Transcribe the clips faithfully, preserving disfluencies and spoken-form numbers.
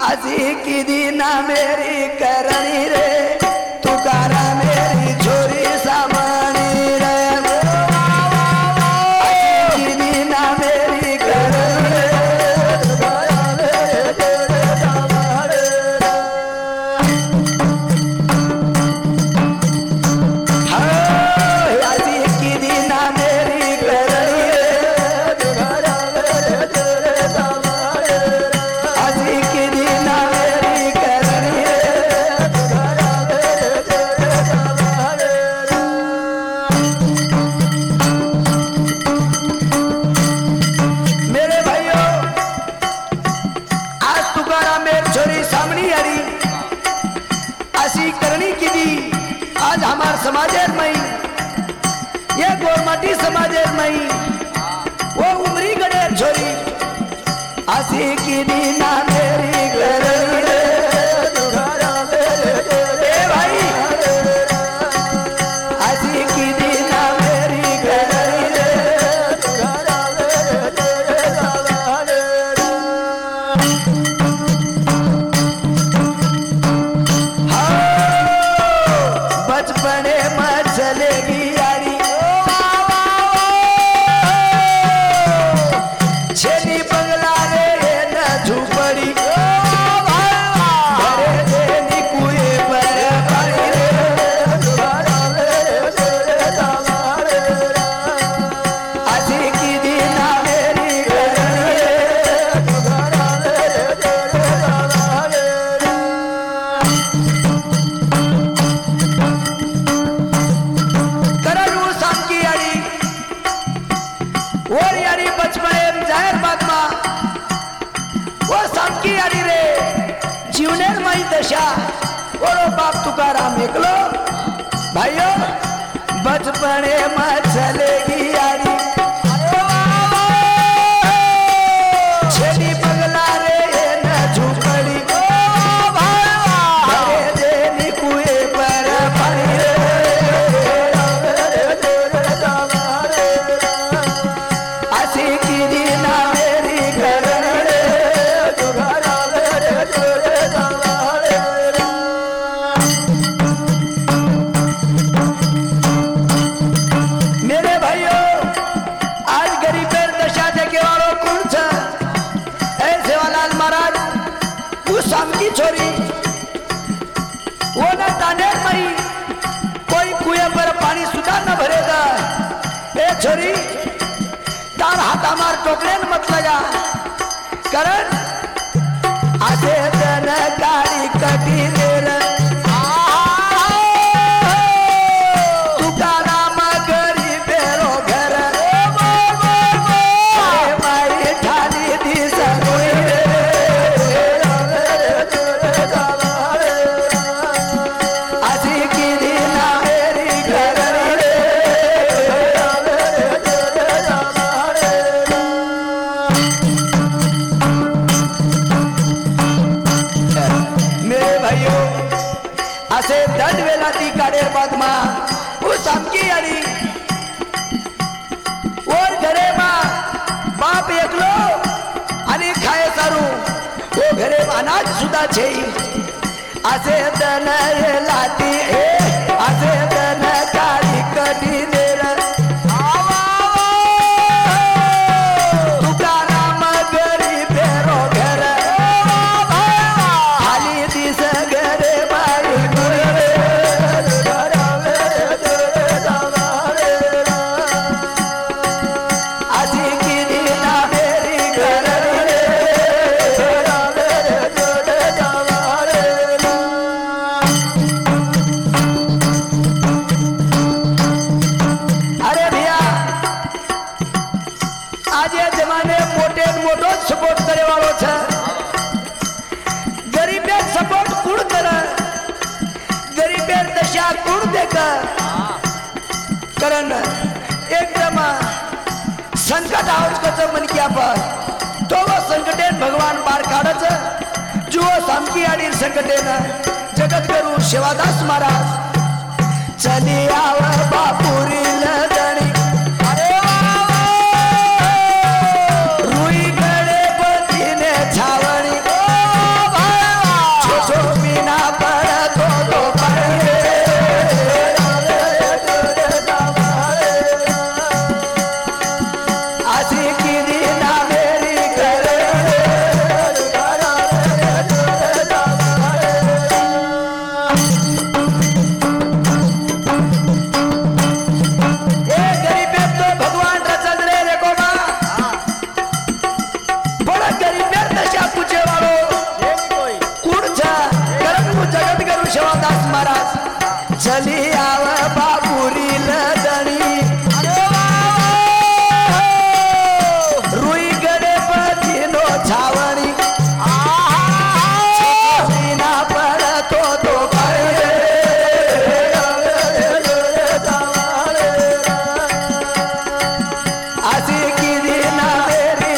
अजी की दीना मेरी करनी रे तुकारा मेरी छोरी सामनी रे अजी की दीना मेरी करनी रे तुकारा मेरी छोरी सामनी रे हाँ अजी की दीना मेरी करनी रे तुकारा मेरी छोरी सामनी रे अजी की दीना मेरी करनी रे तुकारा मेरी छोरी सामनी रे मेरे भाइयों आज तुकारा मेरी छोरी सामनी आली अशी करणी केली आज हमार समाजेर मई ये गोरमाटी समाजेर मई वो उमरी गडेर छोरी अशी केली ना मेरी करणी रे तुकारा मेरी छोरी ए भाई अशी केली ना मेरी करणी रे तुकारा मेरी छोरी सामनी रे बचपने में चलेगी यारी छेली बंगला रे न झूपड़ी घरे देनी कुए पर पानी रे तुकारा मेरी छोरी सामनी रे अजी की दीना मेरी करनी रे तुकारा मेरी छोरी सामनी रे करलू सामकी यारी और यारी बचपने जाहिर बात मा वो सामकी यारी रे जीवनेर माई दशा और बाप तुकाराम एकलो भाइयों बचपने में चलेगी यारी छेली बंगला रे न झूपड़ी घरे देनी कुए पर पानी रे असी की दीना मेरी करनी रे तुकारा मेरी छोरी सामनी रे मेरे भाइयों आज गरीबेर दशा देखे वालों कौन छ ऐ सेवालाल महाराज वो सामकी छोरी वो न तानेर मई कोई कुएं पर पानी सुधा न भरेगा ए छोरी तार हाथा मार टोकरेन मत लगा करण आसे तन गाड़ी कटी देर तुकाराम गरीबेरो घर अरे मारी ठाली दी सगोई असी की दीना मेरी करनी रे मेरे भाइयों असे दंड वेलाती काढेर बाद मा वो सामकी यारी और घरे मा बाप एकलो आणि खाय सारू वो घरे अनाज सुद्धा छे असे दन लाती ए असे दन काळी कटी देर तुकाराम गरीबेरो घर खाली दिस घरे बाई गुरी रे तुकारा मेरी छोरी सामनी रे अजी की दीना मेरी करनी रे तुकारा मेरी छोरी सामनी रे अरे भैया आज ये जमाने मोटे मोटो सपोर्ट करे वालो छे गरीबे सपोर्ट कुण करे गरीबे दशा कुण देका करण एकदम संकट आवच कच मन किया पर तो वो संकटे भगवान बार काढच जो सामकी आडी संकटे न जगत गुरु शिवादास महाराज चली आव बापुरी लदणी अरे रुई गणे पतीने छावणी ओ भाई चली आव बाबुरी लदणी रुई गणपती नो छावणी ना पडतो तो अशी किती ना मेरी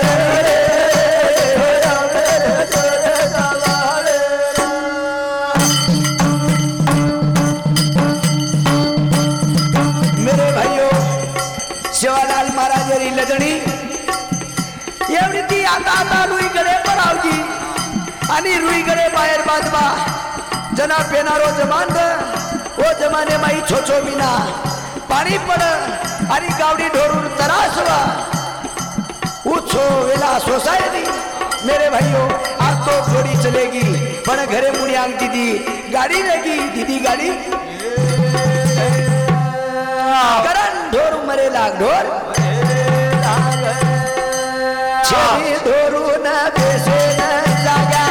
मेरे भाइयों शिवालाल महाराज लदणी एवढी ती आता आता रुईकडे पडावची आणि रुईकडे बाहेर बांधवा जना पेनारो जमांत ओ जमाने माई छोचो बिना पाणी पड आणि गावडी ढोरून तरासवा उछो वेला सोसायटी मेरे भाइयों आज तो जोड़ी चलेगी पण घरे मुड़ी आंग दीदी गाड़ी लेगी दीदी गाड़ी करण ढोर मरे लाग ढोर छेली ढोरू न बेसे न जागा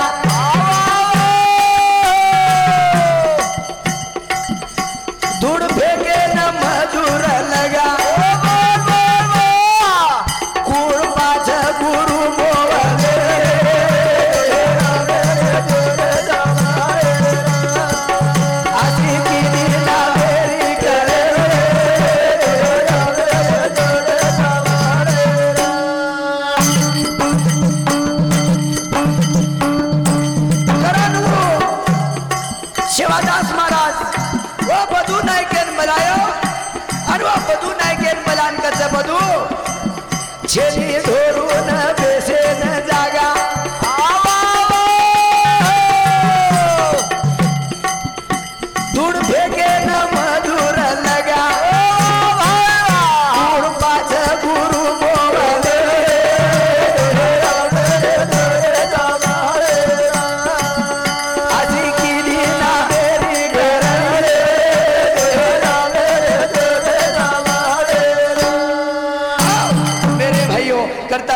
धूड़ फेंके न मजूर लगा कूड़ पाछ गुरु मोवले आशी की दीना मेरी करे शिवादास महाराज वो बधू नायकेन मलायो आणि वो बधू नायकेन मलान कच बधू छेली धोरून